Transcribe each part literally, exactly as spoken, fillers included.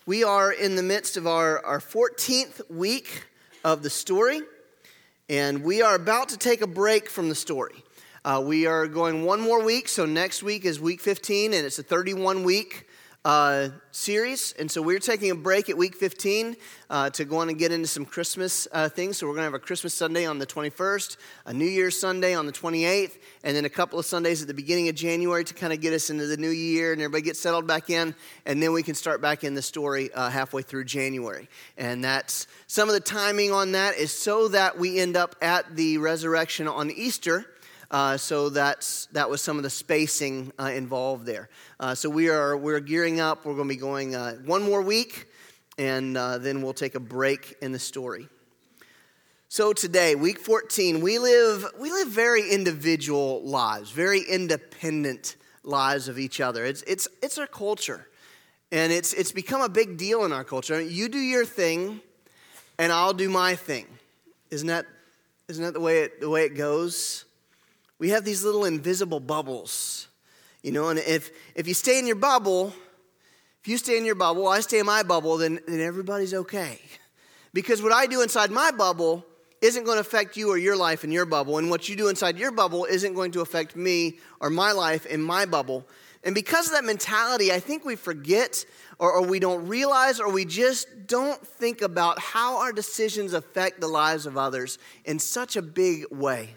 We are in the midst of our, our fourteenth week of the story, and we are about to take a break from the story. Uh, we are going one more week, so next week is week fifteen, and it's a thirty-one week uh, series. And so we're taking a break at week fifteen uh, to go on and get into some Christmas uh, things. So we're going to have a Christmas Sunday on the twenty-first, a New Year's Sunday on the twenty-eighth, and then a couple of Sundays at the beginning of January to kind of get us into the new year and everybody get settled back in, and then we can start back in the story uh, halfway through January. And that's some of the timing on that is so that we end up at the resurrection on Easter. Uh, so that's that was some of the spacing uh, involved there. Uh, so we are we're gearing up. We're going to be going uh, one more week, and uh, then we'll take a break in the story. So today, week fourteen, we live we live very individual lives, very independent lives of each other. It's it's it's our culture, and it's it's become a big deal in our culture. You do your thing, and I'll do my thing. Isn't that isn't that the way it the way it goes? We have these little invisible bubbles, you know, and if if you stay in your bubble, if you stay in your bubble, I stay in my bubble, then, then everybody's okay. Because what I do inside my bubble isn't going to affect you or your life in your bubble, and what you do inside your bubble isn't going to affect me or my life in my bubble. And because of that mentality, I think we forget or, or we don't realize or we just don't think about how our decisions affect the lives of others in such a big way.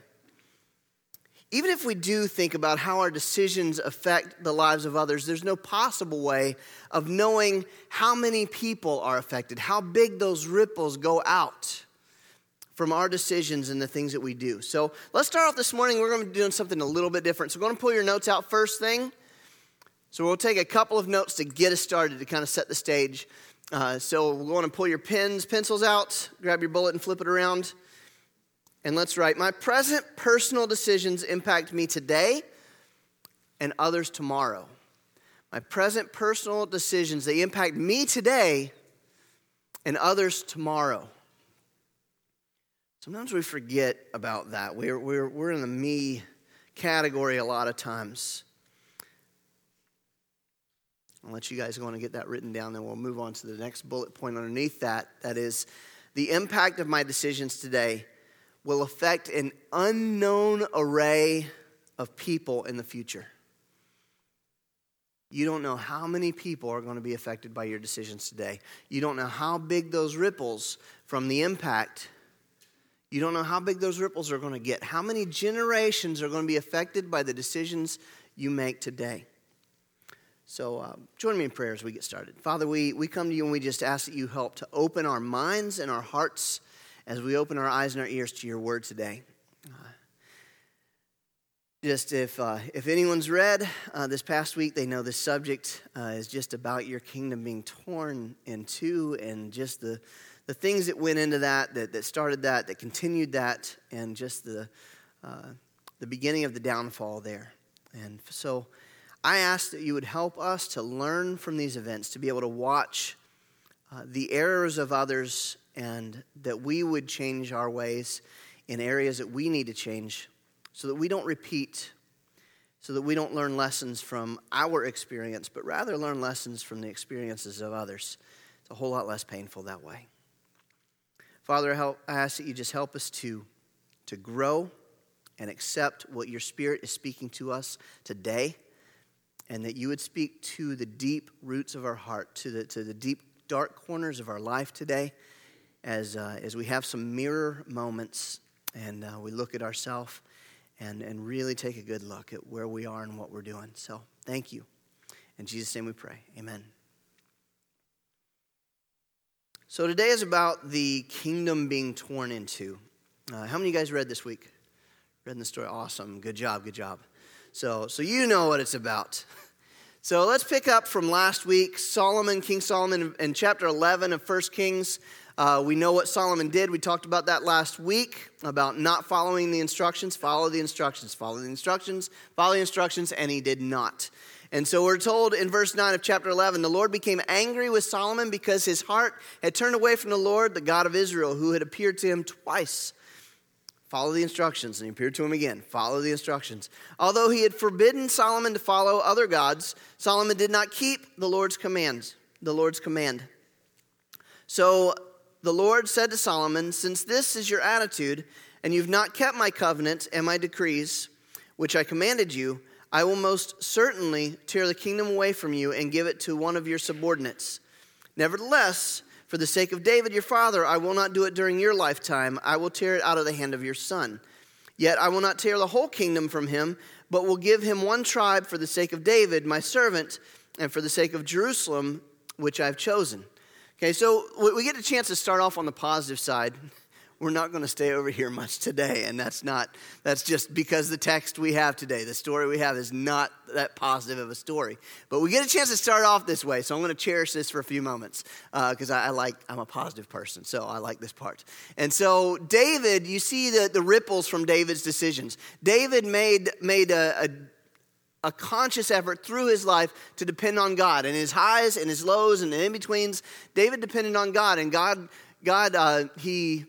Even if we do think about how our decisions affect the lives of others, there's no possible way of knowing how many people are affected, how big those ripples go out from our decisions and the things that we do. So let's start off this morning. We're going to be doing something a little bit different. So we're going to pull your notes out first thing. So we'll take a couple of notes to get us started to kind of set the stage. Uh, so we're going to pull your pens, pencils out, grab your bullet and flip it around. And let's write, my present personal decisions impact me today and others tomorrow. My present personal decisions, they impact me today and others tomorrow. Sometimes we forget about that. We're, we're, we're in the me category a lot of times. I'll let you guys go on and get that written down, then we'll move on to the next bullet point underneath that. That is, the impact of my decisions today will affect an unknown array of people in the future. You don't know how many people are going to be affected by your decisions today. You don't know how big those ripples from the impact, you don't know how big those ripples are going to get. How many generations are going to be affected by the decisions you make today? So uh, join me in prayer as we get started. Father, we, we come to you and we just ask that you help to open our minds and our hearts as we open our eyes and our ears to your word today. Uh, just if uh, if anyone's read uh, this past week, they know this subject uh, is just about your kingdom being torn in two, and just the, the things that went into that, that, that started that, that continued that, and just the uh, the beginning of the downfall there. And so I ask that you would help us to learn from these events, to be able to watch uh, the errors of others, and that we would change our ways in areas that we need to change so that we don't repeat, so that we don't learn lessons from our experience, but rather learn lessons from the experiences of others. It's a whole lot less painful that way. Father, I ask that you just help us to, to grow and accept what your Spirit is speaking to us today, and that you would speak to the deep roots of our heart, to the, to the deep dark corners of our life today, as uh, as we have some mirror moments and uh, we look at ourselves and, and really take a good look at where we are and what we're doing. So thank you. In Jesus' name we pray. Amen. So today is about the kingdom being torn in two. Uh, how many of you guys read this week? Read in the story? Awesome. Good job. Good job. So, so you know what it's about. So let's pick up from last week. Solomon, King Solomon, in chapter eleven of First Kings. Uh, we know what Solomon did. We talked about that last week, about not following the instructions. Follow the instructions, follow the instructions, follow the instructions, and he did not. And so we're told in verse nine of chapter eleven, the Lord became angry with Solomon because his heart had turned away from the Lord, the God of Israel, who had appeared to him twice. Follow the instructions. And he appeared to him again. Follow the instructions. Although he had forbidden Solomon to follow other gods, Solomon did not keep the Lord's commands, the Lord's command. So the Lord said to Solomon, since this is your attitude, and you've not kept my covenant and my decrees, which I commanded you, I will most certainly tear the kingdom away from you and give it to one of your subordinates. Nevertheless, for the sake of David your father, I will not do it during your lifetime. I will tear it out of the hand of your son. Yet I will not tear the whole kingdom from him, but will give him one tribe for the sake of David, my servant, and for the sake of Jerusalem, which I've chosen. Okay, so we get a chance to start off on the positive side. We're not going to stay over here much today, and that's not, that's just because the text we have today, the story we have is not that positive of a story. But we get a chance to start off this way, so I'm going to cherish this for a few moments because uh, I, I like, I'm a positive person, so I like this part. And so David, you see the, the ripples from David's decisions. David made, made a, a a conscious effort through his life to depend on God. And his highs and his lows and the in-betweens, David depended on God. And God, God, uh, he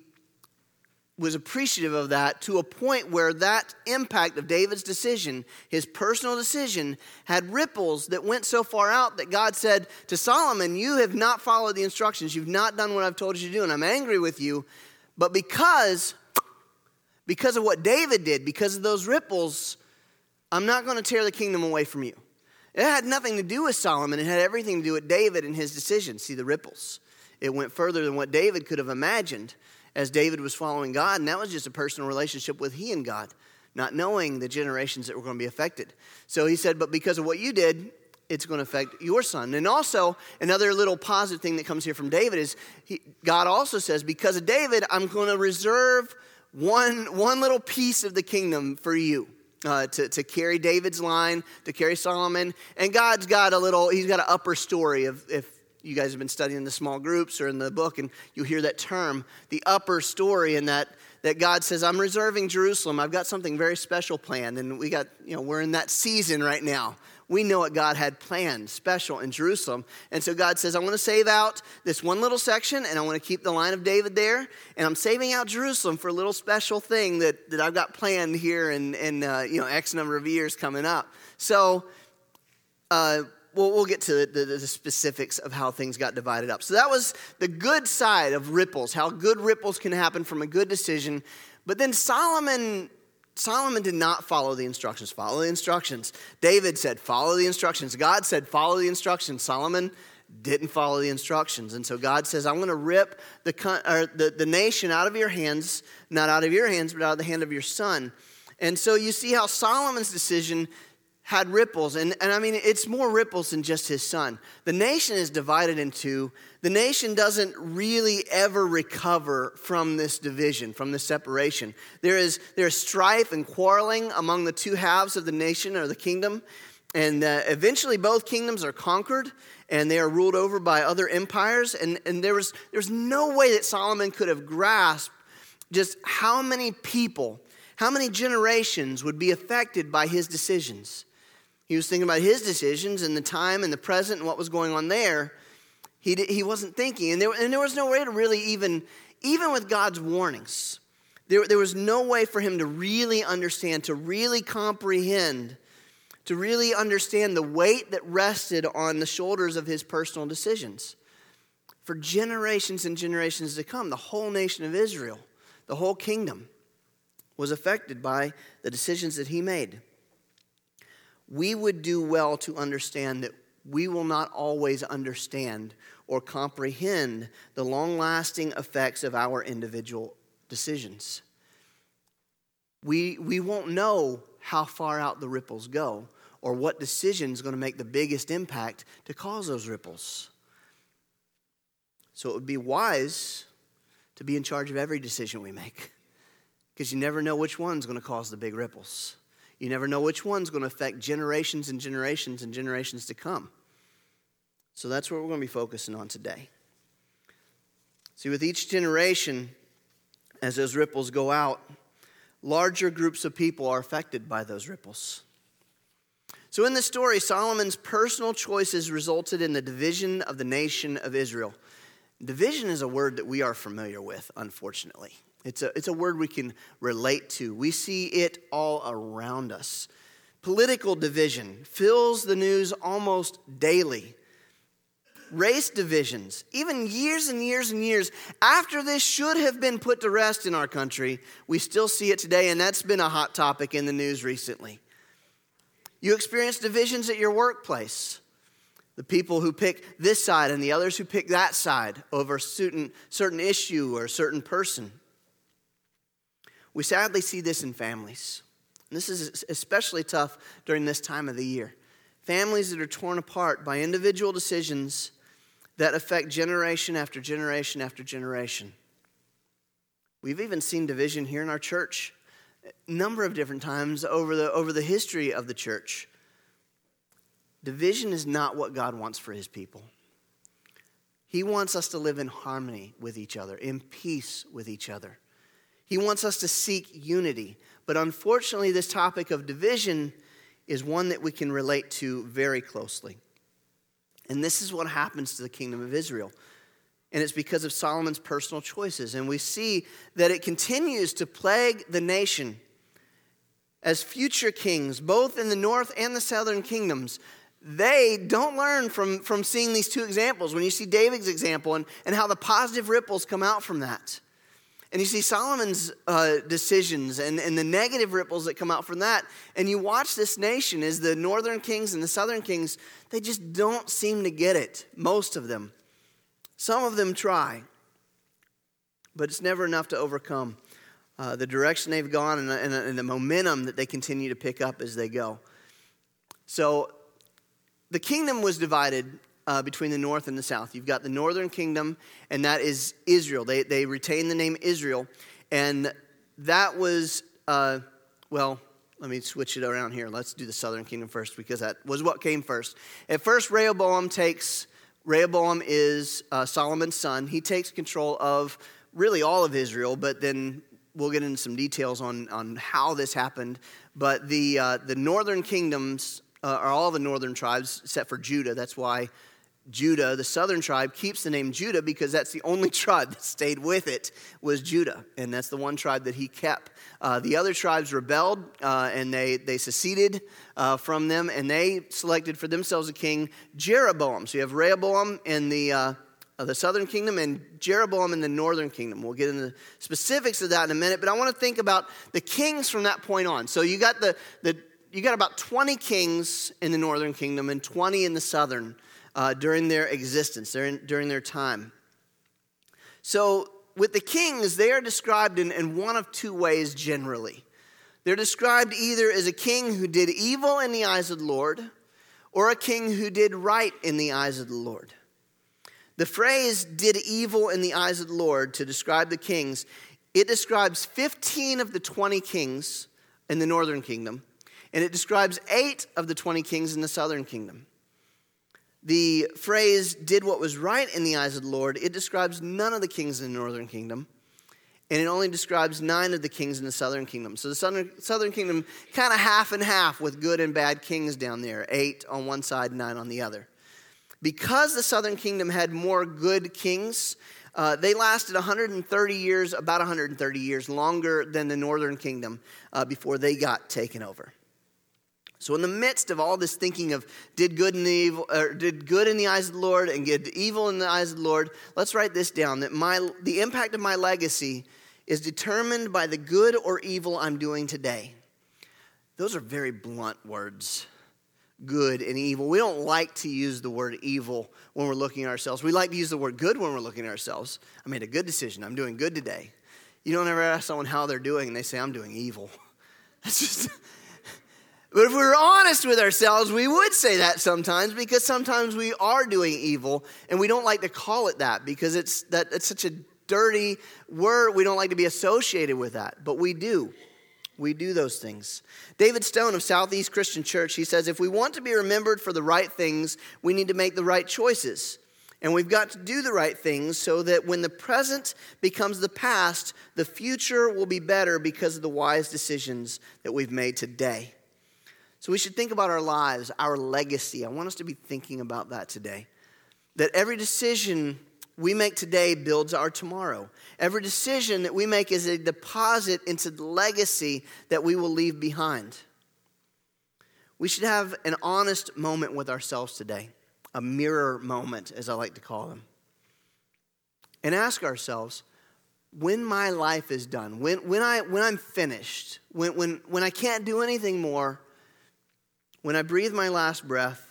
was appreciative of that to a point where that impact of David's decision, his personal decision, had ripples that went so far out that God said to Solomon, you have not followed the instructions. You've not done what I've told you to do, and I'm angry with you. But because, because of what David did, because of those ripples, I'm not going to tear the kingdom away from you. It had nothing to do with Solomon. It had everything to do with David and his decisions. See the ripples. It went further than what David could have imagined as David was following God. And that was just a personal relationship with he and God, not knowing the generations that were going to be affected. So he said, but because of what you did, it's going to affect your son. And also, another little positive thing that comes here from David is he, God also says, because of David, I'm going to reserve one, one little piece of the kingdom for you. Uh, to, to carry David's line, to carry Solomon. And God's got a little, he's got an upper story of, if you guys have been studying the small groups or in the book, and you hear that term, the upper story, in that, that God says, I'm reserving Jerusalem. I've got something very special planned. And we got, you know, we're in that season right now. We know what God had planned special in Jerusalem. And so God says, I want to save out this one little section, and I want to keep the line of David there. And I'm saving out Jerusalem for a little special thing that, that I've got planned here in, in uh, you know, X number of years coming up. So uh, we'll, we'll get to the, the, the specifics of how things got divided up. So that was the good side of ripples, how good ripples can happen from a good decision. But then Solomon... Solomon did not follow the instructions. Follow the instructions. David said, follow the instructions. God said, follow the instructions. Solomon didn't follow the instructions. And so God says, I'm going to rip the, or the, the nation out of your hands, not out of your hands, but out of the hand of your son. And so you see how Solomon's decision had ripples. And, and I mean, it's more ripples than just his son. The nation is divided in two. The nation doesn't really ever recover from this division, from this separation. There is there is strife and quarreling among the two halves of the nation or the kingdom. And uh, eventually both kingdoms are conquered and they are ruled over by other empires. And, and there was there was no way that Solomon could have grasped just how many people, how many generations would be affected by his decisions. He was thinking about his decisions and the time and the present and what was going on there. He he wasn't thinking. And there, and there was no way to really even, even with God's warnings, there, there was no way for him to really understand, to really comprehend, to really understand the weight that rested on the shoulders of his personal decisions. For generations and generations to come, the whole nation of Israel, the whole kingdom, was affected by the decisions that he made. We would do well to understand that we will not always understand or comprehend the long-lasting effects of our individual decisions. We, we won't know how far out the ripples go or what decision is going to make the biggest impact to cause those ripples. So it would be wise to be in charge of every decision we make, because you never know which one's going to cause the big ripples. You never know which one's going to affect generations and generations and generations to come. So that's what we're going to be focusing on today. See, with each generation, as those ripples go out, larger groups of people are affected by those ripples. So in this story, Solomon's personal choices resulted in the division of the nation of Israel. Division is a word that we are familiar with, unfortunately. It's a, it's a word we can relate to. We see it all around us. Political division fills the news almost daily. race divisions, even years and years and years after this should have been put to rest in our country, we still see it today, and that's been a hot topic in the news recently. You experience divisions at your workplace. The people who pick this side and the others who pick that side over a certain, certain issue or a certain person. We sadly see this in families. And this is especially tough during this time of the year. Families that are torn apart by individual decisions that affect generation after generation after generation. We've even seen division here in our church a number of different times over the, over the history of the church. Division is not what God wants for his people. He wants us to live in harmony with each other, in peace with each other. He wants us to seek unity. But unfortunately, this topic of division is one that we can relate to very closely. And this is what happens to the kingdom of Israel. And it's because of Solomon's personal choices. And we see that it continues to plague the nation as future kings, both in the north and the southern kingdoms. They don't learn from, from seeing these two examples. When you see David's example and, and how the positive ripples come out from that. And you see Solomon's uh, decisions and, and the negative ripples that come out from that. And you watch this nation as the northern kings and the southern kings, they just don't seem to get it, most of them. Some of them try, but it's never enough to overcome uh, the direction they've gone and, and, and the momentum that they continue to pick up as they go. So the kingdom was divided Uh, between the north and the south. You've got the northern kingdom, and that is Israel. They they retain the name Israel. And that was, uh, well, let me switch it around here. Let's do the southern kingdom first, because that was what came first. At first, Rehoboam takes, Rehoboam is uh, Solomon's son. He takes control of really all of Israel, but then we'll get into some details on, on how this happened. But the uh, the northern kingdoms uh, are all the northern tribes, except for Judah. That's why Judah, the southern tribe, keeps the name Judah, because that's the only tribe that stayed with it was Judah. And that's the one tribe that he kept. Uh, the other tribes rebelled uh, and they, they seceded uh, from them, and they selected for themselves a king, Jeroboam. So you have Rehoboam in the, uh, uh, the southern kingdom and Jeroboam in the northern kingdom. We'll get into the specifics of that in a minute, but I want to think about the kings from that point on. So you got the, the you got about twenty kings in the northern kingdom and twenty in the southern Uh, during their existence, during, during their time. So with the kings, they are described in, in one of two ways generally. They're described either as a king who did evil in the eyes of the Lord, or a king who did right in the eyes of the Lord. The phrase "did evil in the eyes of the Lord" to describe the kings, it describes fifteen of the twenty kings in the northern kingdom, and it describes eight of the twenty kings in the southern kingdom. The phrase "did what was right in the eyes of the Lord," it describes none of the kings in the northern kingdom, and it only describes nine of the kings in the southern kingdom. So the southern, southern kingdom kind of half and half with good and bad kings down there, eight on one side, nine on the other. Because the southern kingdom had more good kings, uh, they lasted one hundred thirty years, about one hundred thirty years longer than the northern kingdom uh, before they got taken over. So in the midst of all this thinking of did good in the evil, or did good in the eyes of the Lord and did evil in the eyes of the Lord, let's write this down, that my the impact of my legacy is determined by the good or evil I'm doing today. Those are very blunt words, good and evil. We don't like to use the word evil when we're looking at ourselves. We like to use the word good when we're looking at ourselves. I made a good decision. I'm doing good today. You don't ever ask someone how they're doing and they say, I'm doing evil. That's just... But if we were honest with ourselves, we would say that sometimes, because sometimes we are doing evil, and we don't like to call it that because it's that it's such a dirty word. We don't like to be associated with that, but we do. We do those things. David Stone of Southeast Christian Church, he says, if we want to be remembered for the right things, we need to make the right choices. And we've got to do the right things so that when the present becomes the past, the future will be better because of the wise decisions that we've made today. So we should think about our lives, our legacy. I want us to be thinking about that today. That every decision we make today builds our tomorrow. Every decision that we make is a deposit into the legacy that we will leave behind. We should have an honest moment with ourselves today. a mirror moment, as I like to call them, and ask ourselves, when my life is done, when, when, I, when I'm finished, when, when, when I can't do anything more, when I breathe my last breath,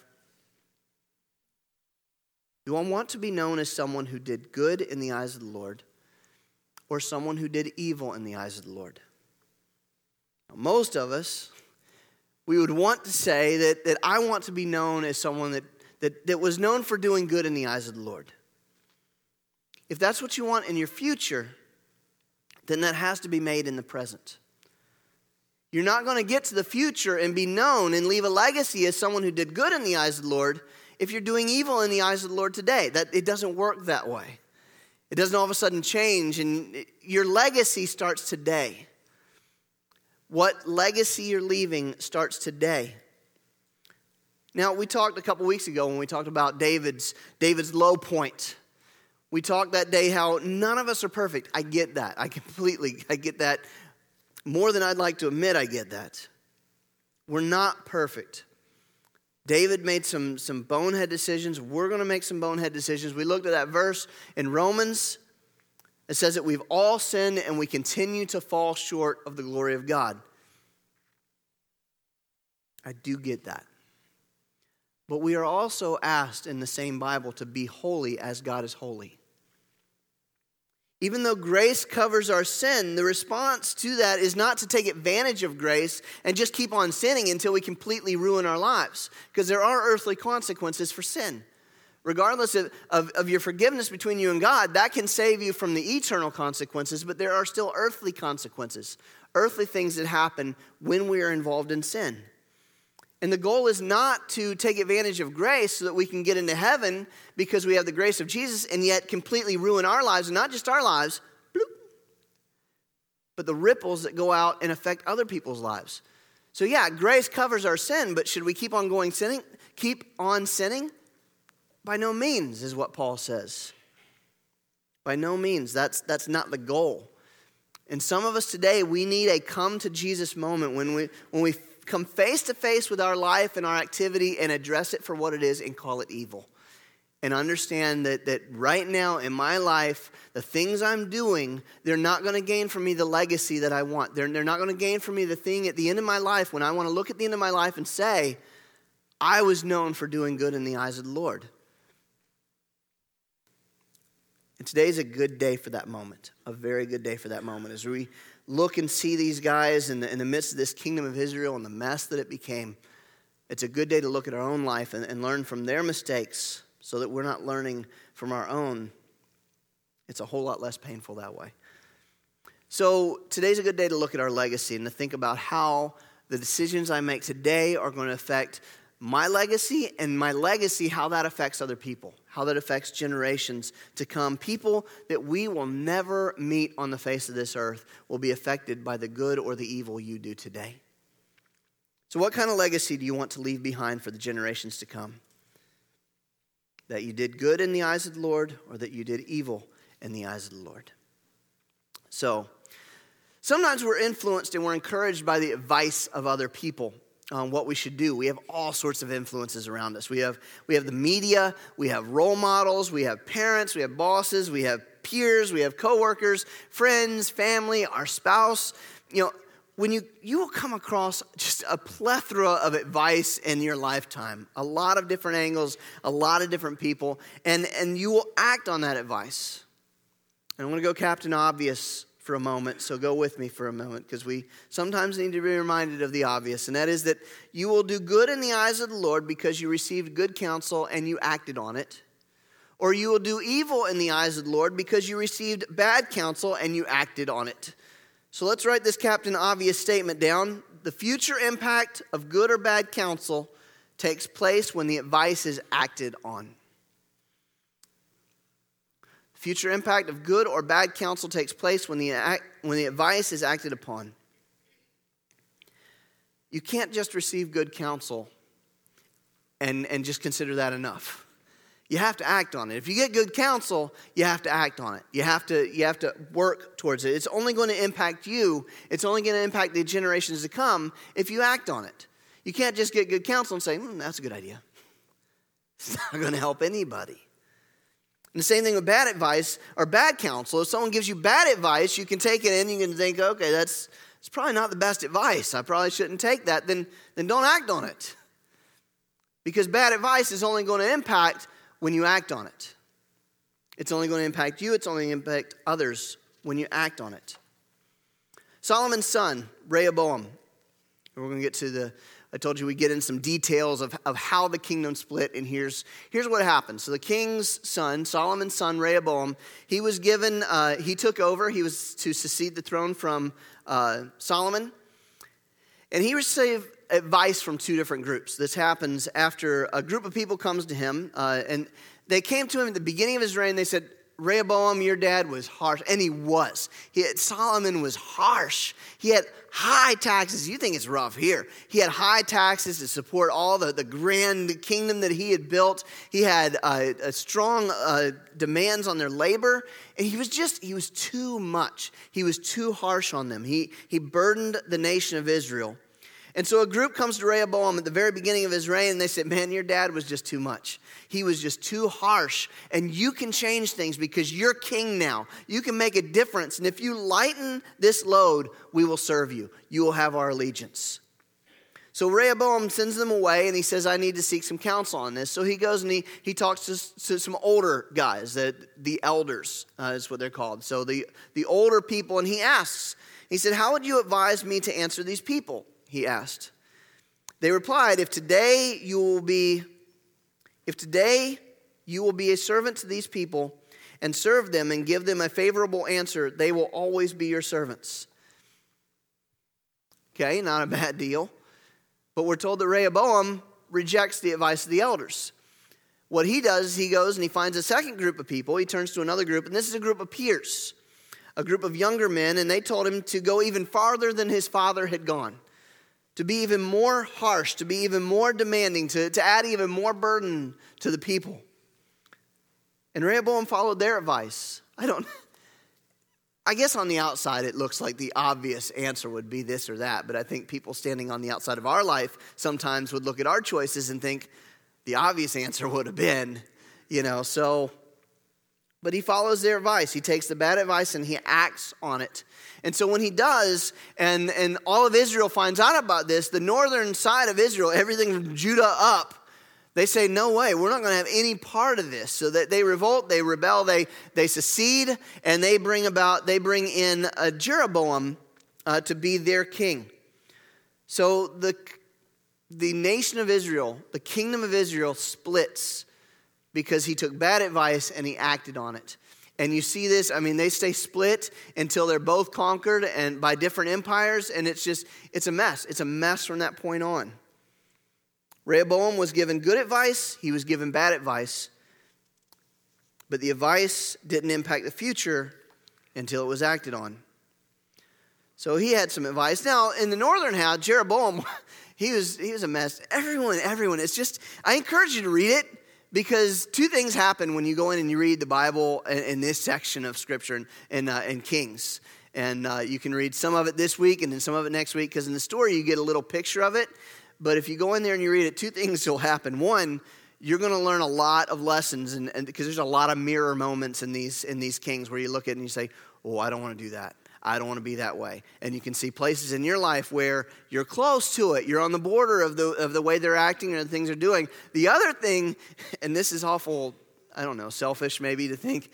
do I want to be known as someone who did good in the eyes of the Lord or someone who did evil in the eyes of the Lord? Most of us, we would want to say that, that I want to be known as someone that, that, that was known for doing good in the eyes of the Lord. If that's what you want in your future, then that has to be made in the present. You're not going to get to the future and be known and leave a legacy as someone who did good in the eyes of the Lord if you're doing evil in the eyes of the Lord today. That it doesn't work that way. It doesn't all of a sudden change, and it, your legacy starts today. What legacy you're leaving starts today. Now, we talked a couple weeks ago when we talked about David's David's low point. We talked that day how none of us are perfect. I get that. I completely, I get that. More than I'd like to admit, I get that. We're not perfect. David made some, some bonehead decisions. We're going to make some bonehead decisions. We looked at that verse in Romans. It says that we've all sinned and we continue to fall short of the glory of God. I do get that. But we are also asked in the same Bible to be holy as God is holy. Even though grace covers our sin, the response to that is not to take advantage of grace and just keep on sinning until we completely ruin our lives. Because there are earthly consequences for sin. Regardless of, of, of your forgiveness between you and God, that can save you from the eternal consequences, but there are still earthly consequences. Earthly things that happen when we are involved in sin. And the goal is not to take advantage of grace so that we can get into heaven because we have the grace of Jesus and yet completely ruin our lives, and not just our lives, bloop, but the ripples that go out and affect other people's lives. So yeah, grace covers our sin, but should we keep on going sinning? Keep on sinning? By no means is what Paul says. By no means. That's, that's not the goal. And some of us today, we need a come to Jesus moment when we when we come face to face with our life and our activity and address it for what it is and call it evil. And understand that, that right now in my life, the things I'm doing, they're not going to gain for me the legacy that I want. They're, they're not going to gain for me the thing at the end of my life when I want to look at the end of my life and say, I was known for doing good in the eyes of the Lord. And today's a good day for that moment, a very good day for that moment. As we look and see these guys in the, in the midst of this kingdom of Israel and the mess that it became, it's a good day to look at our own life and, and learn from their mistakes so that we're not learning from our own. It's a whole lot less painful that way. So today's a good day to look at our legacy and to think about how the decisions I make today are going to affect my legacy, and my legacy, how that affects other people, how that affects generations to come. People that we will never meet on the face of this earth will be affected by the good or the evil you do today. So what kind of legacy do you want to leave behind for the generations to come? That you did good in the eyes of the Lord, or that you did evil in the eyes of the Lord? So, sometimes we're influenced and we're encouraged by the advice of other people on what we should do. We have all sorts of influences around us. We have we have the media, we have role models, we have parents, we have bosses, we have peers, we have coworkers, friends, family, our spouse. You know, when you you will come across just a plethora of advice in your lifetime, a lot of different angles, a lot of different people, and and you will act on that advice. And I'm going to go Captain Obvious for a moment, so go with me for a moment, because we sometimes need to be reminded of the obvious, and that is that you will do good in the eyes of the Lord because you received good counsel and you acted on it, or you will do evil in the eyes of the Lord because you received bad counsel and you acted on it. So let's write this Captain Obvious statement down. The future impact of good or bad counsel takes place when the advice is acted on. Future impact of good or bad counsel takes place when the act, when the advice is acted upon. You can't just receive good counsel and, and just consider that enough. You have to act on it. If you get good counsel, you have to act on it. You have to, you have to work towards it. It's only going to impact you. It's only going to impact the generations to come if you act on it. You can't just get good counsel and say, hmm, that's a good idea. It's not going to help anybody. And the same thing with bad advice or bad counsel. If someone gives you bad advice, you can take it and you can think, okay, that's it's probably not the best advice. I probably shouldn't take that. Then, then don't act on it. Because bad advice is only going to impact when you act on it. It's only going to impact you. It's only going to impact others when you act on it. Solomon's son, Rehoboam. We're going to get to the, I told you we get in some details of, of how the kingdom split, and here's, here's what happened. So the king's son, Solomon's son, Rehoboam, he was given, uh, he took over. He was to succeed the throne from uh, Solomon. And he received advice from two different groups. This happens after a group of people comes to him, uh, and they came to him at the beginning of his reign. They said, Rehoboam, your dad was harsh. And he was. He had, Solomon was harsh. He had high taxes. You think it's rough here. He had high taxes to support all the, the grand kingdom that he had built. He had uh, a strong uh, demands on their labor. And he was just, he was too much. He was too harsh on them. He, he burdened the nation of Israel. And so a group comes to Rehoboam at the very beginning of his reign, and they said, man, your dad was just too much. He was just too harsh, and you can change things because you're king now. You can make a difference, and if you lighten this load, we will serve you. You will have our allegiance. So Rehoboam sends them away, and he says, I need to seek some counsel on this. So he goes and he, he talks to, to some older guys, the, the elders uh, is what they're called. So the, the older people, and he asks, he said, how would you advise me to answer these people? He asked. They replied, if today you will be, if today you will be a servant to these people and serve them and give them a favorable answer, they will always be your servants. Okay, not a bad deal. But we're told that Rehoboam rejects the advice of the elders. What he does is he goes and he finds a second group of people. He turns to another group, and this is a group of peers, a group of younger men, and they told him to go even farther than his father had gone. To be even more harsh, to be even more demanding, to, to add even more burden to the people. And Rehoboam followed their advice. I don't, I guess on the outside it looks like the obvious answer would be this or that, but I think people standing on the outside of our life sometimes would look at our choices and think the obvious answer would have been, you know, so. But he follows their advice. He takes the bad advice and he acts on it. And so when he does, and, and all of Israel finds out about this, the northern side of Israel, everything from Judah up, they say, no way, we're not going to have any part of this. So that they revolt, they rebel, they, they secede, and they bring about, they bring in a Jeroboam uh, to be their king. So the, the nation of Israel, the kingdom of Israel splits because he took bad advice and he acted on it. And you see this, I mean, they stay split until they're both conquered and by different empires, and it's just, it's a mess. It's a mess from that point on. Rehoboam was given good advice, he was given bad advice, but the advice didn't impact the future until it was acted on. So he had some advice. Now, in the northern house, Jeroboam, he was, he was a mess. Everyone, everyone, it's just, I encourage you to read it. Because two things happen when you go in and you read the Bible in, in this section of Scripture and, and, uh, and Kings. And uh, you can read some of it this week and then some of it next week. Because in the story you get a little picture of it. But if you go in there and you read it, two things will happen. One, you're going to learn a lot of lessons. And, and because there's a lot of mirror moments in these, in these Kings where you look at it and you say, oh, I don't want to do that. I don't want to be that way. And you can see places in your life where you're close to it. You're on the border of the of the way they're acting or the things they're doing. The other thing, and this is awful, I don't know, selfish maybe to think,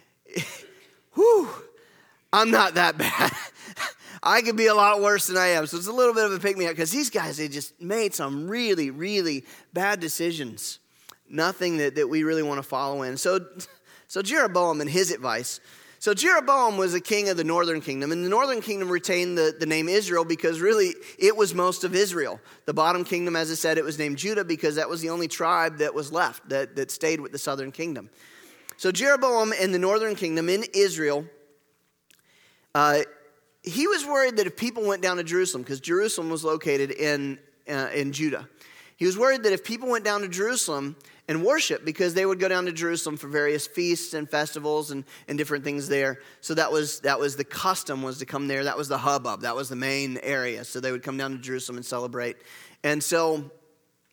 whew, I'm not that bad. I could be a lot worse than I am. So it's a little bit of a pick-me-up because these guys, they just made some really, really bad decisions. Nothing that, that we really want to follow in. So, so Jeroboam and his advice. So Jeroboam was a king of the northern kingdom, and the northern kingdom retained the, the name Israel because really it was most of Israel. The bottom kingdom, as I said, it was named Judah because that was the only tribe that was left that, that stayed with the southern kingdom. So Jeroboam in the northern kingdom in Israel, uh, he was worried that if people went down to Jerusalem, because Jerusalem was located in uh, in Judah, he was worried that if people went down to Jerusalem and worship, because they would go down to Jerusalem for various feasts and festivals and, and different things there. So that was that was the custom, was to come there. That was the hubbub. That was the main area. So they would come down to Jerusalem and celebrate. And so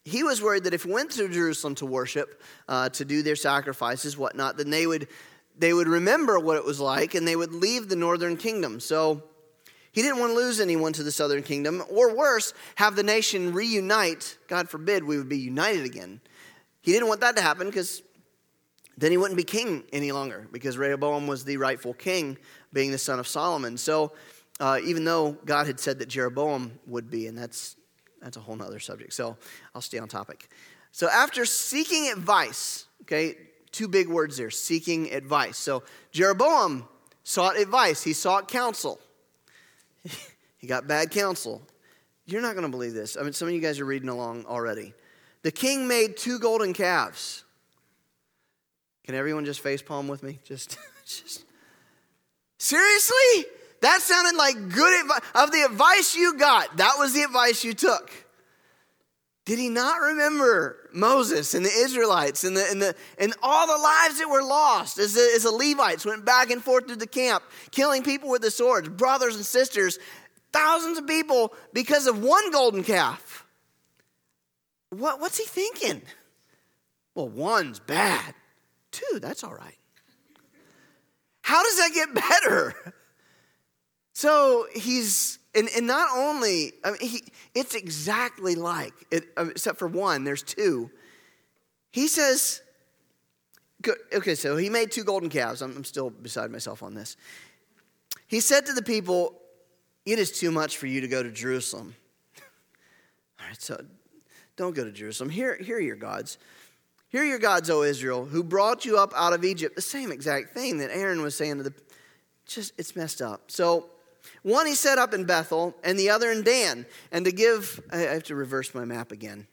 he was worried that if we went to Jerusalem to worship, uh, to do their sacrifices, whatnot, then they would they would remember what it was like, and they would leave the northern kingdom. So he didn't want to lose anyone to the southern kingdom, or worse, have the nation reunite. God forbid we would be united again. He didn't want that to happen, because then he wouldn't be king any longer, because Rehoboam was the rightful king, being the son of Solomon. So uh, even though God had said that Jeroboam would be, and that's that's a whole nother subject, so I'll stay on topic. So after seeking advice, okay, two big words there, seeking advice. So Jeroboam sought advice. He sought counsel. He got bad counsel. You're not going to believe this. I mean, some of you guys are reading along already. The king made two golden calves. Can everyone just facepalm with me? Just, just. Seriously? That sounded like good advice. Of the advice you got, that was the advice you took. Did he not remember Moses and the Israelites and the and the and all the lives that were lost as the, as the Levites went back and forth through the camp, killing people with the swords, brothers and sisters, thousands of people because of one golden calf? What what's he thinking? Well, one's bad. Two, that's all right. How does that get better? So he's, and, and not only, I mean, he, it's exactly like, it, except for one, there's two. He says, okay, so he made two golden calves. I'm, I'm still beside myself on this. He said to the people, it is too much for you to go to Jerusalem. All right, so don't go to Jerusalem. Here, here are your gods. Here are your gods, O Israel, who brought you up out of Egypt. The same exact thing that Aaron was saying to the, just, it's messed up. So one he set up in Bethel and the other in Dan. And to give, I have to reverse my map again.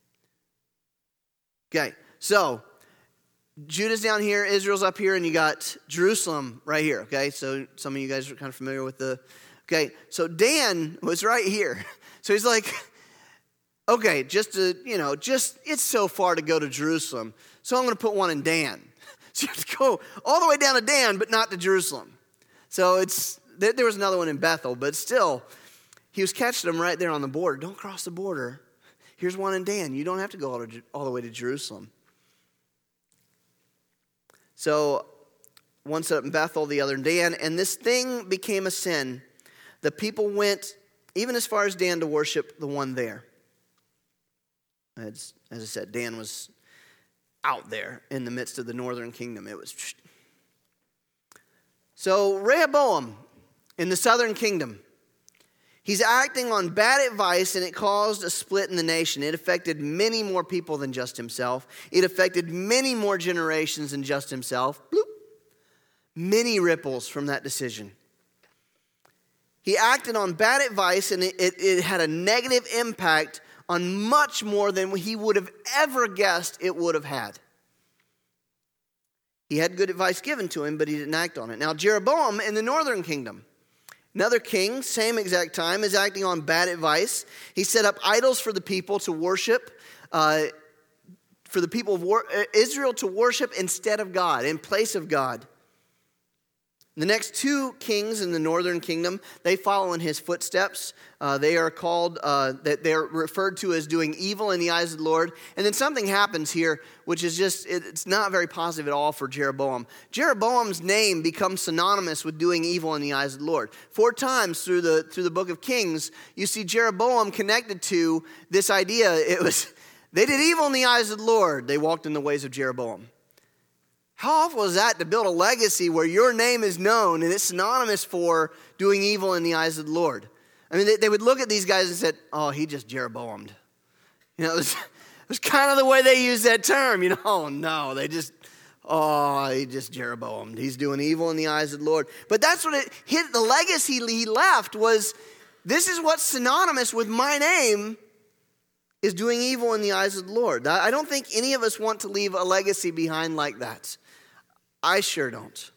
Okay, so Judah's down here, Israel's up here, and you got Jerusalem right here. Okay, so some of you guys are kind of familiar with the, okay, so Dan was right here. So he's like, okay, just to, you know, just, it's so far to go to Jerusalem, so I'm going to put one in Dan. So you have to go all the way down to Dan, but not to Jerusalem. So it's, there was another one in Bethel, but still, he was catching them right there on the border. Don't cross the border. Here's one in Dan. You don't have to go all, to, all the way to Jerusalem. So one set up in Bethel, the other in Dan, and this thing became a sin. The people went even as far as Dan to worship the one there. As, as I said, Dan was out there in the midst of the northern kingdom. It was. So Rehoboam in the southern kingdom, he's acting on bad advice, and it caused a split in the nation. It affected many more people than just himself. It affected many more generations than just himself. Bloop. Many ripples from that decision. He acted on bad advice, and it, it, it had a negative impact on much more than he would have ever guessed it would have had. He had good advice given to him, but he didn't act on it. Now, Jeroboam in the northern kingdom, another king, same exact time, is acting on bad advice. He set up idols for the people to worship, uh, for the people of war- Israel to worship instead of God, in place of God. The next two kings in the northern kingdom, they follow in his footsteps. Uh, they are called, uh, that they're referred to as doing evil in the eyes of the Lord. And then something happens here, which is just, it, it's not very positive at all for Jeroboam. Jeroboam's name becomes synonymous with doing evil in the eyes of the Lord. Four times through the through the book of Kings, you see Jeroboam connected to this idea. It was, they did evil in the eyes of the Lord. They walked in the ways of Jeroboam. How awful is that, to build a legacy where your name is known and it's synonymous for doing evil in the eyes of the Lord? I mean, they, they would look at these guys and said, oh, he just Jeroboamed. You know, it was, it was kind of the way they used that term. You know, oh, no, they just, oh, he just Jeroboamed. He's doing evil in the eyes of the Lord. But that's what it hit. The legacy he left was, this is what's synonymous with my name, is doing evil in the eyes of the Lord. I don't think any of us want to leave a legacy behind like that. I sure don't.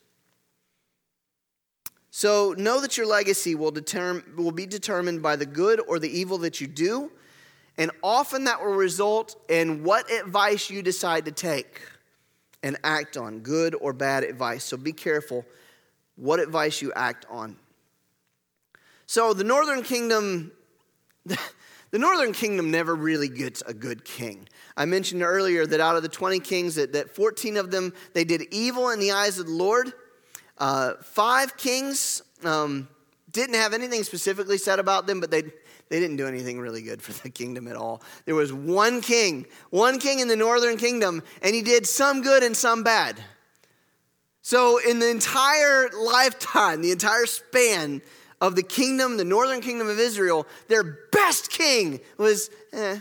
So know that your legacy will determine will be determined by the good or the evil that you do, and often that will result in what advice you decide to take and act on, good or bad advice. So be careful what advice you act on. So the northern kingdom, The northern kingdom never really gets a good king. I mentioned earlier that out of the twenty kings, that, that fourteen of them, they did evil in the eyes of the Lord. Uh, five kings um, didn't have anything specifically said about them, but they they didn't do anything really good for the kingdom at all. There was one king, one king in the northern kingdom, and he did some good and some bad. So in the entire lifetime, the entire span of the kingdom, the northern kingdom of Israel, their best king was, eh,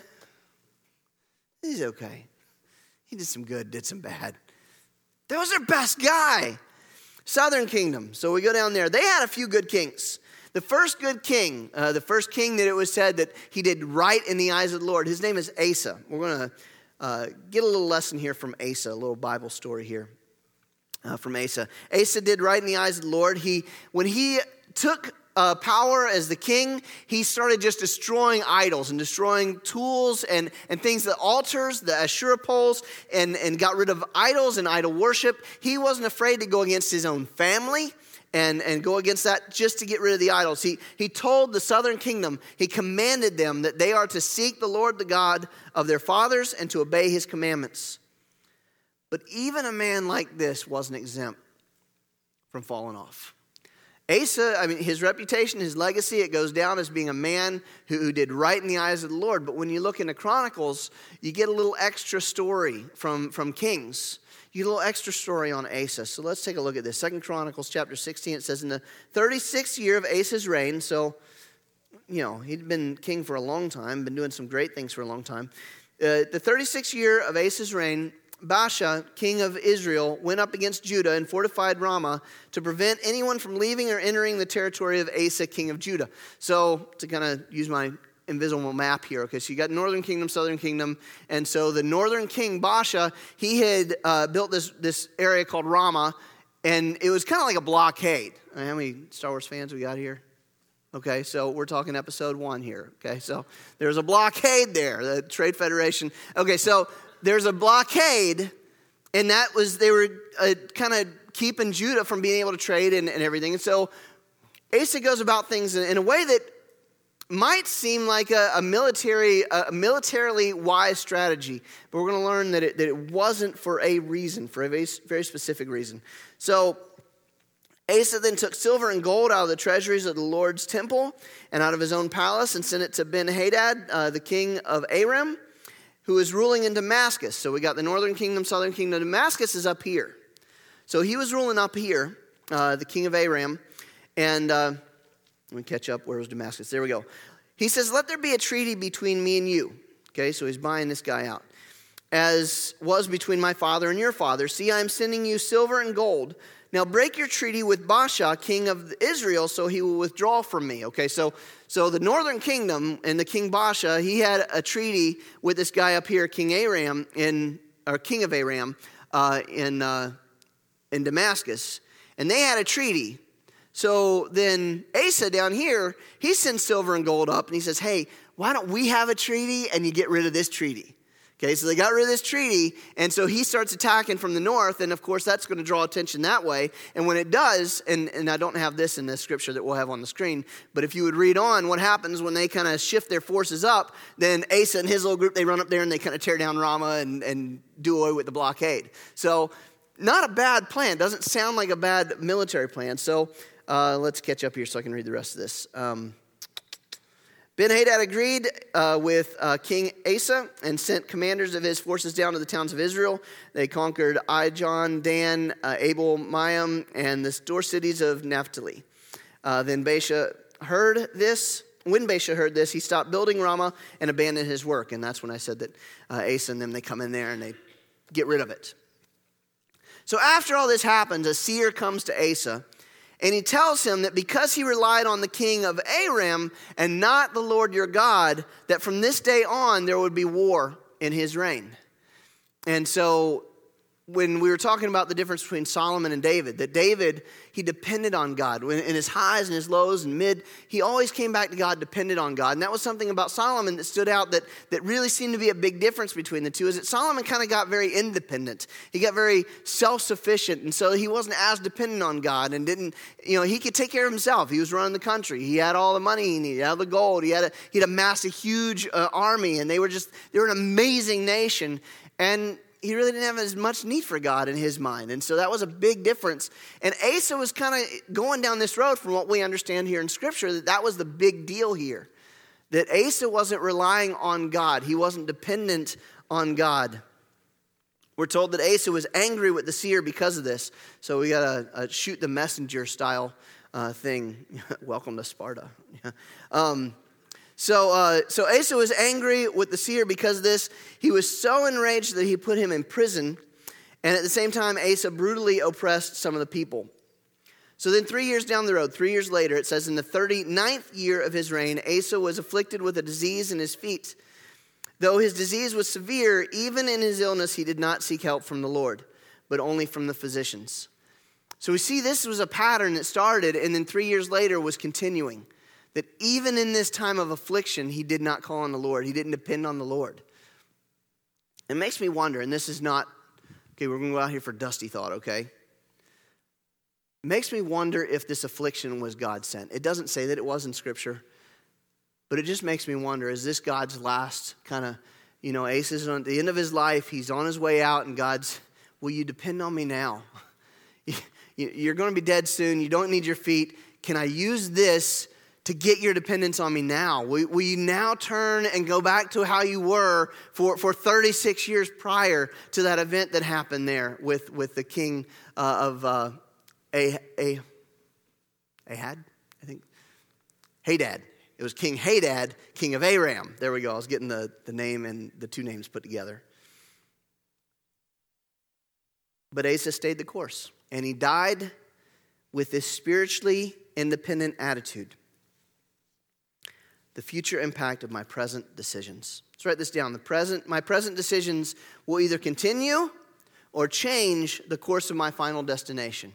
he's okay. He did some good, did some bad. That was their best guy. Southern kingdom. So we go down there. They had a few good kings. The first good king, uh, the first king that it was said that he did right in the eyes of the Lord, his name is Asa. We're going to uh, get a little lesson here from Asa, a little Bible story here uh, from Asa. Asa did right in the eyes of the Lord. He, when he took uh, power as the king, he started just destroying idols and destroying tools and, and things, the altars, the Asherah poles, and, and got rid of idols and idol worship. He wasn't afraid to go against his own family and, and go against that just to get rid of the idols. He, he told the southern kingdom, he commanded them that they are to seek the Lord, the God of their fathers, and to obey his commandments. But even a man like this wasn't exempt from falling off. Asa, I mean, his reputation, his legacy, it goes down as being a man who, who did right in the eyes of the Lord. But when you look into Chronicles, you get a little extra story from, from Kings. You get a little extra story on Asa. So let's take a look at this. Second Chronicles chapter sixteen, it says, in the thirty-sixth year of Asa's reign, so, you know, he'd been king for a long time, been doing some great things for a long time. Uh, the thirty-sixth year of Asa's reign, Baasha, king of Israel, went up against Judah and fortified Ramah to prevent anyone from leaving or entering the territory of Asa, king of Judah. So to kind of use my invisible map here, okay, so you got northern kingdom, southern kingdom, and so the northern king, Baasha, he had uh, built this, this area called Ramah, and it was kind of like a blockade. How many Star Wars fans we got here? Okay, so we're talking episode one here, okay, so there's a blockade there, the Trade Federation. Okay, so there's a blockade, and that was, they were uh, kind of keeping Judah from being able to trade and, and everything. And so Asa goes about things in, in a way that might seem like a, a military, a militarily wise strategy, but we're going to learn that it, that it wasn't for a reason, for a very, very specific reason. So Asa then took silver and gold out of the treasuries of the Lord's temple and out of his own palace and sent it to Ben-Hadad, uh, the king of Aram, who is ruling in Damascus. So we got the northern kingdom, southern kingdom. Damascus is up here. So he was ruling up here, uh, the king of Aram. And uh, let me catch up. Where was Damascus? There we go. He says, let there be a treaty between me and you. Okay, so he's buying this guy out. As was between my father and your father. See, I am sending you silver and gold. Now break your treaty with Baasha, king of Israel, so he will withdraw from me. Okay, so so the northern kingdom and the king Baasha, he had a treaty with this guy up here, King Aram, in or king of Aram, uh, in uh, in Damascus, and they had a treaty. So then Asa down here, he sends silver and gold up, and he says, "Hey, why don't we have a treaty and you get rid of this treaty?" Okay, so they got rid of this treaty, and so he starts attacking from the north, and of course that's going to draw attention that way. And when it does, and, and I don't have this in the scripture that we'll have on the screen, but if you would read on, what happens when they kind of shift their forces up, then Asa and his little group, they run up there and they kind of tear down Ramah and, and do away with the blockade. So not a bad plan. Doesn't sound like a bad military plan. So uh, let's catch up here so I can read the rest of this. Um, Ben-Hadad agreed uh, with uh, King Asa and sent commanders of his forces down to the towns of Israel. They conquered Ijon, Dan, uh, Abel, Maim, and the store cities of Naphtali. Uh, then Baasha heard this. When Baasha heard this, he stopped building Ramah and abandoned his work. And that's when I said that uh, Asa and them, they come in there and they get rid of it. So after all this happens, a seer comes to Asa, and he tells him that because he relied on the king of Aram and not the Lord your God, that from this day on there would be war in his reign. And so when we were talking about the difference between Solomon and David, that David, he depended on God. When, in his highs and his lows and mid, he always came back to God, depended on God. And that was something about Solomon that stood out that, that really seemed to be a big difference between the two, is that Solomon kind of got very independent. He got very self-sufficient, and so he wasn't as dependent on God and didn't, you know, he could take care of himself. He was running the country. He had all the money he needed, he had the gold. He had, a, he had amassed a huge uh, army, and they were just, they were an amazing nation. And he really didn't have as much need for God in his mind. And so that was a big difference. And Asa was kind of going down this road from what we understand here in Scripture, that that was the big deal here. That Asa wasn't relying on God. He wasn't dependent on God. We're told that Asa was angry with the seer because of this. So we got a, a shoot the messenger style uh, thing. Welcome to Sparta. um So, uh, so Asa was angry with the seer because of this. He was so enraged that he put him in prison. And at the same time, Asa brutally oppressed some of the people. So then three years down the road, three years later, it says in the thirty-ninth year of his reign, Asa was afflicted with a disease in his feet. Though his disease was severe, even in his illness, he did not seek help from the Lord, but only from the physicians. So we see this was a pattern that started and then three years later was continuing. That even in this time of affliction, he did not call on the Lord. He didn't depend on the Lord. It makes me wonder, and this is not, okay, we're going to go out here for dusty thought, okay? It makes me wonder if this affliction was God sent. It doesn't say that it was in Scripture, but it just makes me wonder, is this God's last kind of, you know, Asa's on the end of his life, he's on his way out, and God's, will you depend on me now? You're going to be dead soon. You don't need your feet. Can I use this to get your dependence on me now? Will, will you now turn and go back to how you were for, for thirty-six years prior to that event that happened there with, with the king uh, of uh, A, A, Ahad, I think? Hadad. It was King Hadad, king of Aram. There we go. I was getting the, the name and the two names put together. But Asa stayed the course, and he died with this spiritually independent attitude. The future impact of my present decisions. Let's write this down. The present, my present decisions will either continue or change the course of my final destination.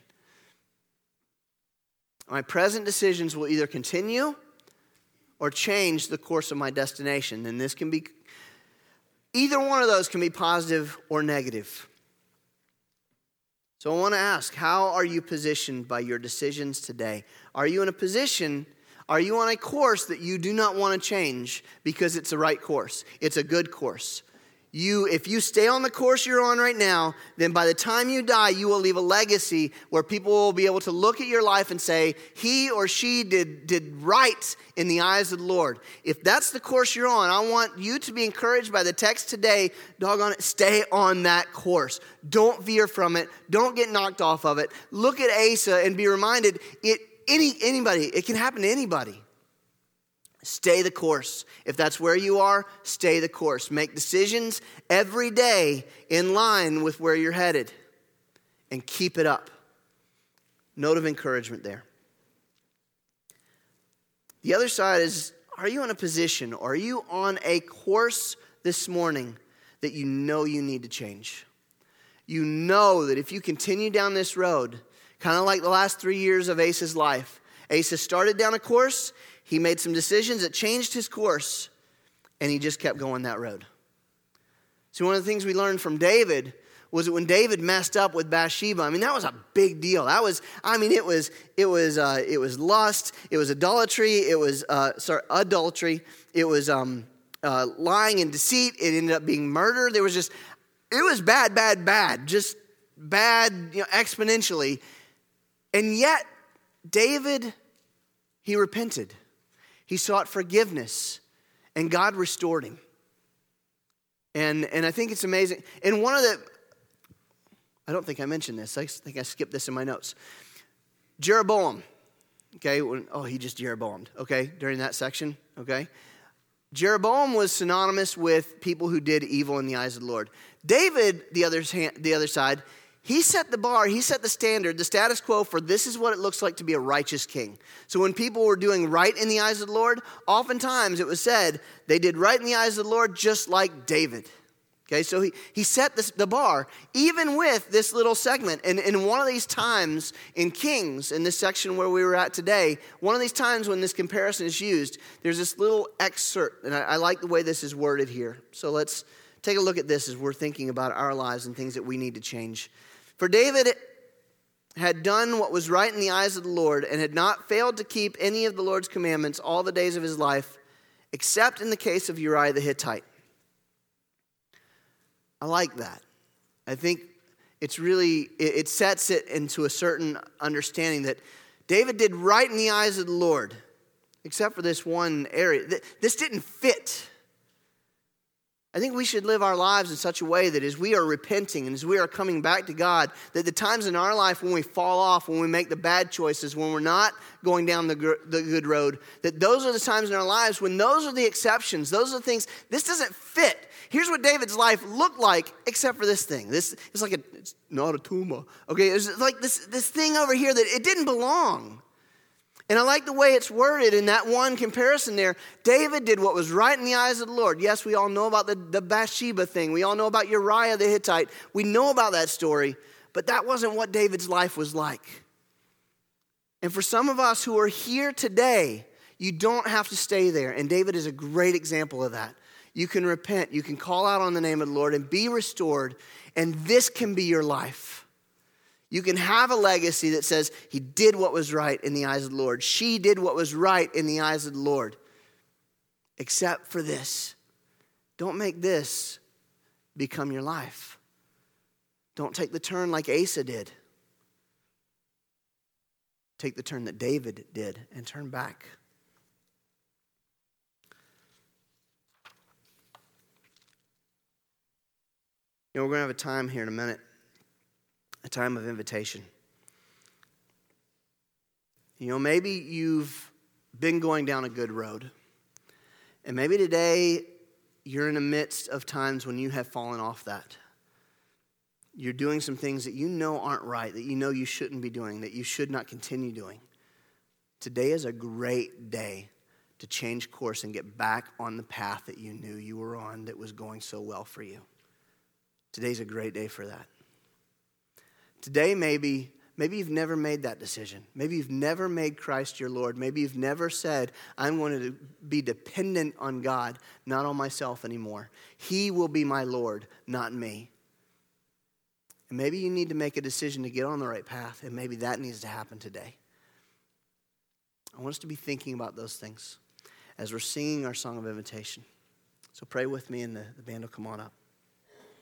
My present decisions will either continue or change the course of my destination. And this can be, either one of those can be positive or negative. So I want to ask, how are you positioned by your decisions today? Are you in a position, are you on a course that you do not want to change because it's the right course? It's a good course. You, if you stay on the course you're on right now, then by the time you die, you will leave a legacy where people will be able to look at your life and say, he or she did, did right in the eyes of the Lord. If that's the course you're on, I want you to be encouraged by the text today. Doggone it, stay on that course. Don't veer from it. Don't get knocked off of it. Look at Asa and be reminded, it any anybody, it can happen to anybody. Stay the course. If that's where you are, stay the course. Make decisions every day in line with where you're headed. And keep it up. Note of encouragement there. The other side is, are you in a position, or are you on a course this morning that you know you need to change? You know that if you continue down this road, kind of like the last three years of Asa's life, Asa started down a course. He made some decisions that changed his course, and he just kept going that road. So one of the things we learned from David was that when David messed up with Bathsheba, I mean, that was a big deal. That was, I mean, it was, it was, uh, it was lust, it was idolatry, it was, uh, sorry, adultery, it was um, uh, lying and deceit. It ended up being murder. There was just, it was bad, bad, bad, just bad, you know, exponentially. And yet, David, he repented. He sought forgiveness, and God restored him. And and I think it's amazing. And one of the, I don't think I mentioned this. I think I skipped this in my notes. Jeroboam, okay. When, oh, he just Jeroboamed, okay, during that section, okay. Jeroboam was synonymous with people who did evil in the eyes of the Lord. David, the other, the other side, he set the bar, he set the standard, the status quo for this is what it looks like to be a righteous king. So when people were doing right in the eyes of the Lord, oftentimes it was said they did right in the eyes of the Lord just like David. Okay, so he, he set this, the bar, even with this little segment. And in one of these times in Kings, in this section where we were at today, one of these times when this comparison is used, there's this little excerpt, and I, I like the way this is worded here. So let's take a look at this as we're thinking about our lives and things that we need to change. For David had done what was right in the eyes of the Lord and had not failed to keep any of the Lord's commandments all the days of his life, except in the case of Uriah the Hittite. I like that. I think it's really, it sets it into a certain understanding that David did right in the eyes of the Lord, except for this one area. This didn't fit. I think we should live our lives in such a way that as we are repenting and as we are coming back to God, that the times in our life when we fall off, when we make the bad choices, when we're not going down the, gr- the good road, that those are the times in our lives when those are the exceptions. Those are the things, this doesn't fit. Here's what David's life looked like, except for this thing. This is like a, it's not a tumor. Okay, it's like this, this thing over here that it didn't belong. And I like the way it's worded in that one comparison there. David did what was right in the eyes of the Lord. Yes, we all know about the, the Bathsheba thing. We all know about Uriah the Hittite. We know about that story. But that wasn't what David's life was like. And for some of us who are here today, you don't have to stay there. And David is a great example of that. You can repent. You can call out on the name of the Lord and be restored. And this can be your life. You can have a legacy that says he did what was right in the eyes of the Lord. She did what was right in the eyes of the Lord. Except for this. Don't make this become your life. Don't take the turn like Asa did. Take the turn that David did and turn back. You know, we're going to have a time here in a minute. A time of invitation. You know, maybe you've been going down a good road. And maybe today you're in the midst of times when you have fallen off that. You're doing some things that you know aren't right, that you know you shouldn't be doing, that you should not continue doing. Today is a great day to change course and get back on the path that you knew you were on that was going so well for you. Today's a great day for that. Today, maybe, maybe you've never made that decision. Maybe you've never made Christ your Lord. Maybe you've never said, I'm going to be dependent on God, not on myself anymore. He will be my Lord, not me. And maybe you need to make a decision to get on the right path, and maybe that needs to happen today. I want us to be thinking about those things as we're singing our song of invitation. So pray with me, and the, the band will come on up.